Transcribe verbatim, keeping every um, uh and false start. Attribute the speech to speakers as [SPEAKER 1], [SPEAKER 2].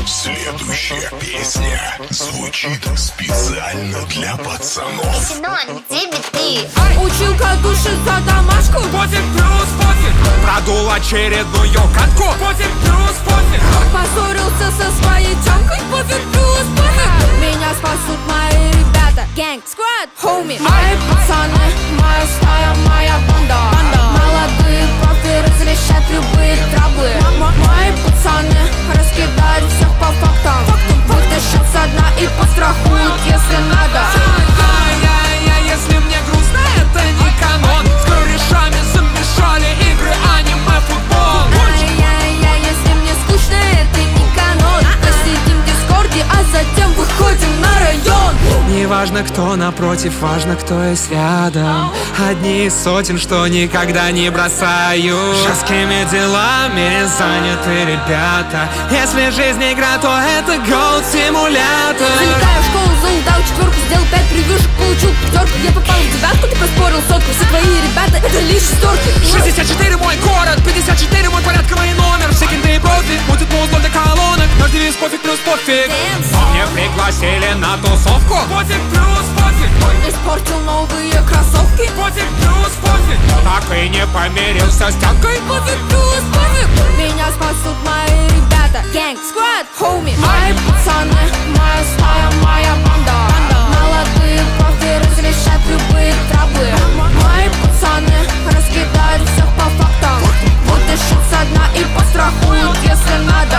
[SPEAKER 1] Следующая песня звучит специально для пацанов.
[SPEAKER 2] Синон, где биты?
[SPEAKER 3] Училка душит за домашку.
[SPEAKER 4] Пофиг, плюс пофиг. Продул очередную катку. Пофиг, плюс пофиг.
[SPEAKER 3] Поссорился со своей тёмкой. Пофиг, плюс пофиг. Меня спасут мои ребята. Gang, squad, homie. Мои пацаны, моя стая, моя банда. Молодые профи разрешат любые траблы. Мои пацаны раскидают всех по фактам. Вытащат со дна и пострахуют, если надо.
[SPEAKER 4] Я-я-я, если мне грустно, это не канон. С корешами замешали игры, аниме, футбол.
[SPEAKER 3] Я-я-я, если мне скучно, это не канон. Посидим в дискорде, а затем выходим на район.
[SPEAKER 4] Неважно, кто напротив, важно, кто есть рядом. Одни из сотен, что никогда не бросают. Жесткими делами заняты ребята. Если жизнь игра, то это Gold Simulator.
[SPEAKER 3] Залетаю в школу, залетал четверку, сделал пять превьюшек, получил пятерку. Я попал в девятку, ты поспорил сотку. Все твои ребята, это лишь шестерки.
[SPEAKER 4] шестьдесят четыре мой город, пятьдесят четыре мой порядковый номер. Все кенты профи, будет музло для колонок. Наш девиз пофиг плюс пофиг. Мне пригласили на тусовку. Пофиг плюс пофиг.
[SPEAKER 3] Испортил новые кроссовки.
[SPEAKER 4] Пофиг плюс пофиг. Так и не помирился с тянкой.
[SPEAKER 3] Пофиг плюс пофиг. Меня спасут мои ребята. Gang, squad, homie. Мои пацаны, моя стая, моя банда. Молодые профи разрешат любые траблы. Мои пацаны раскидают всех по фактам. Вытащат со дна и пострахуют, если надо.